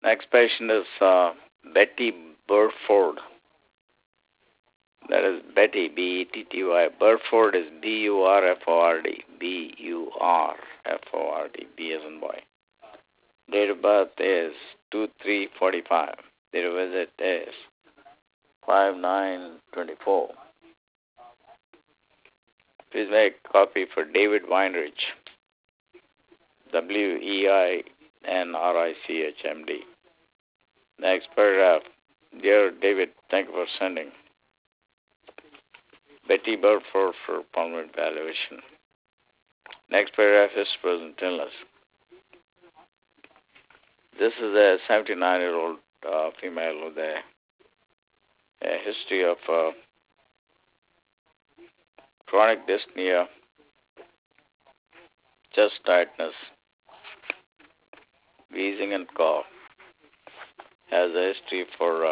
Next patient is Betty Burford. That is Betty, B-E-T-T-Y. Burford is B-U-R-F-O-R-D. B-U-R-F-O-R-D. B as in boy. Date of birth is 2/3/45. Date of visit is 5/9/24. Please make a copy for David Weinrich. W-E-I-N-R-I-C-H, M-D. Next paragraph. Dear David, thank you for sending. Betty Burford for pulmonary evaluation. Next paragraph is present illness. This is a 79-year-old female with a history of chronic dyspnea, chest tightness, wheezing and cough. Has a history for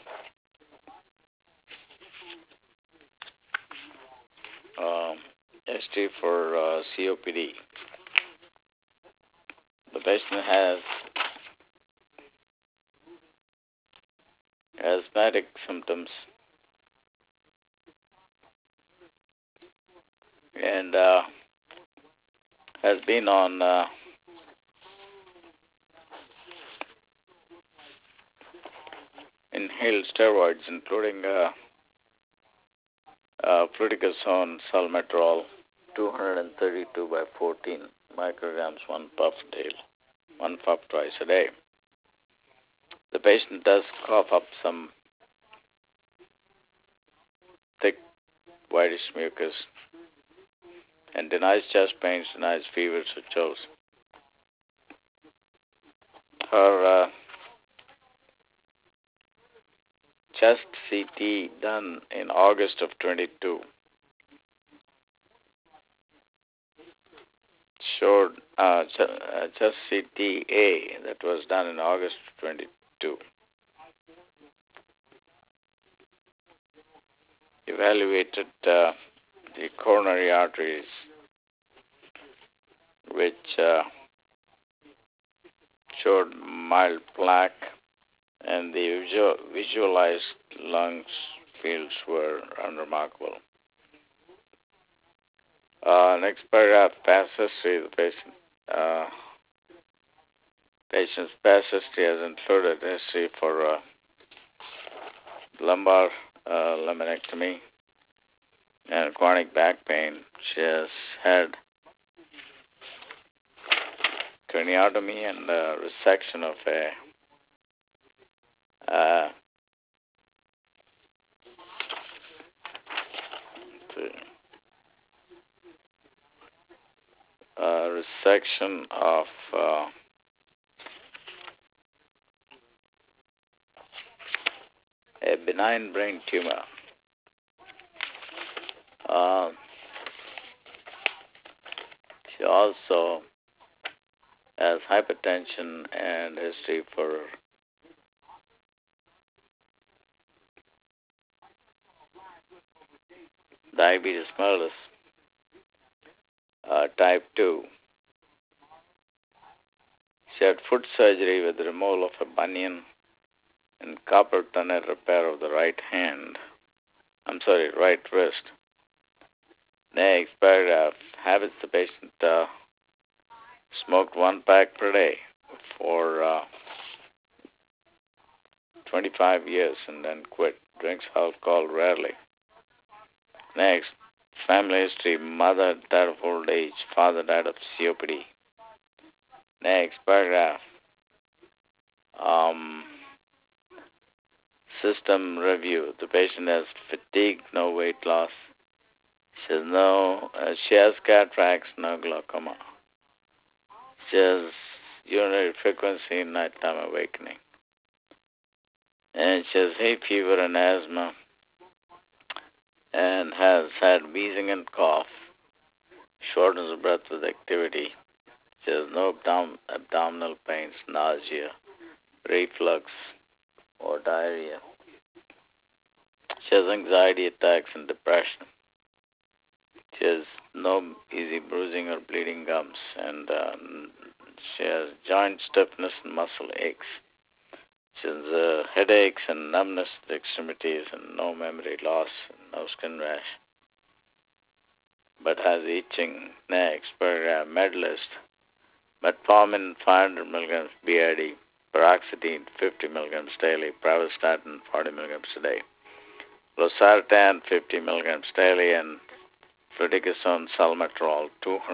COPD. The patient has asthmatic symptoms and has been on inhaled steroids, including fluticasone, salmeterol, 232/14 micrograms, one puff twice a day. The patient does cough up some thick whitish mucus and denies chest pains, denies fevers or chills. Her chest CT done in August of 22 showed chest CTA that was done in August of 22 evaluated the coronary arteries, which showed mild plaque, and the visualized lungs fields were unremarkable. Next paragraph, past history of the patient. Patient's past history has included history for lumbar laminectomy and chronic back pain. She has had craniotomy and resection of a resection of a benign brain tumor. She also has hypertension and history for diabetes mellitus type 2. She had foot surgery with removal of a bunion and carpal tunnel repair of the right wrist. Next paragraph, habits. The patient smoked 1 pack per day for 25 years and then quit. Drinks alcohol rarely. Next, family history. Mother died of old age. Father died of COPD. Next paragraph. System review. The patient has fatigue, no weight loss. She has cataracts, no glaucoma. She has urinary frequency in nighttime awakening. And she has hay fever and asthma and has had wheezing and cough, shortness of breath with activity. She has no abdominal pains, nausea, reflux, or diarrhea. She has anxiety attacks and depression. She has no easy bruising or bleeding gums, and she has joint stiffness and muscle aches. Since headaches and numbness of the extremities and no memory loss and no skin rash, but has itching. Next, paragraph, Medlist, metformin 500 milligrams BID, paroxetine 50 milligrams daily, pravastatin 40 milligrams a day, losartan 50 milligrams daily, and fluticasone salmeterol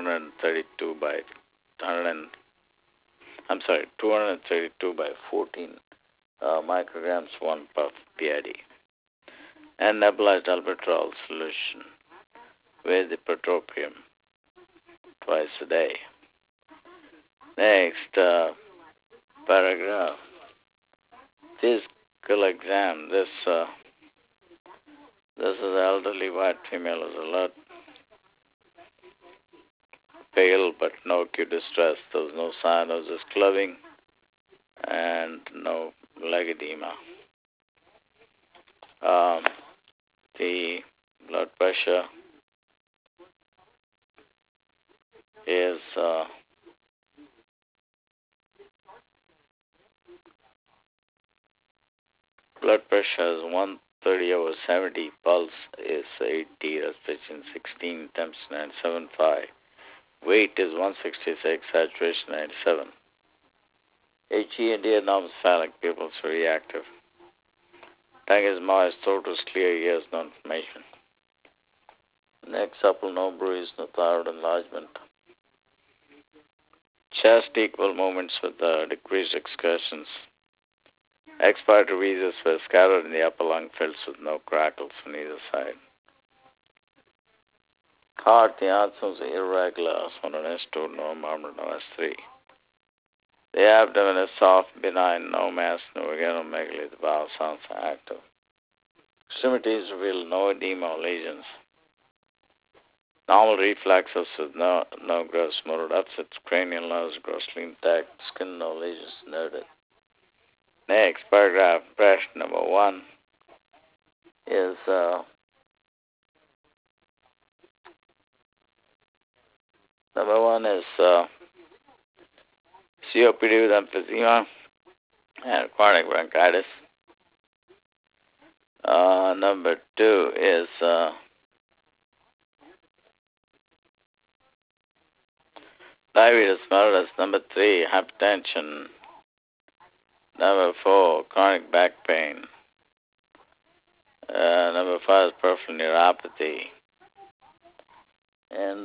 232 by 14 micrograms 1 puff BID, and nebulized albuterol solution with the protropium twice a day. Next paragraph, physical exam. This is an elderly white female who's alert, pale but no acute distress. There was no cyanosis, clubbing, and no leg edema. The blood pressure is blood pressure is 130/70, pulse is 80, respiration 16, temperature 975, weight is 166, saturation 97. HE and normocephalic, pupils very active. Tongue is moist, throat is clear, ears no inflammation. Neck supple, no bruise, no thyroid enlargement. Chest equal movements with decreased excursions. Expiratory wheezes were scattered in the upper lung fields with no crackles on either side. Heart, the answer is irregular, on an S2, no murmur, no S3. The abdomen is soft, benign, no mass, no megalomegaly. The bowel sounds active. Extremities reveal no edema or lesions. Normal reflexes with no gross motor deficits. Cranial nerves grossly intact. Skin no lesions noted. Next paragraph, impression number 1 is COPD with emphysema and chronic bronchitis. Number 2 is diabetes mellitus. Number 3, hypertension. Number 4, chronic back pain. Number 5 is peripheral neuropathy. And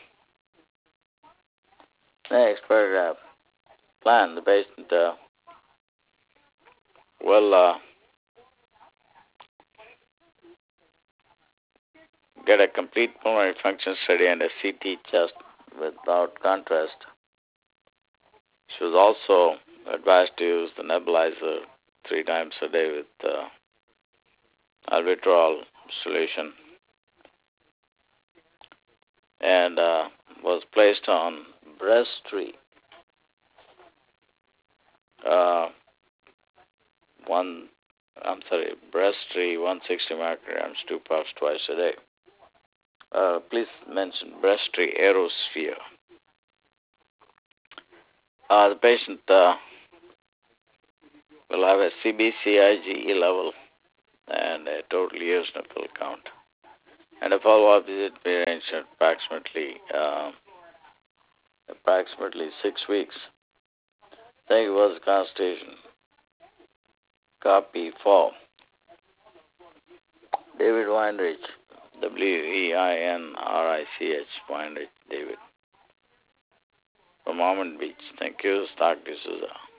next paragraph, plan. The patient will get a complete pulmonary function study and a CT chest without contrast. She was also advised to use the nebulizer 3 times a day with albuterol solution, and was placed on Breztri, Breztri 160 micrograms, 2 puffs twice a day. Please mention Breztri Aerosphere. The patient will have a CBC-IgE level and a total eosinophil count. And a follow-up visit be arranged at approximately 6 weeks. Thank you for the consultation. Copy 4. David Weinreich, Weinrich, Weinreich, David. From Almond Beach. Thank you, Stock D'Souza.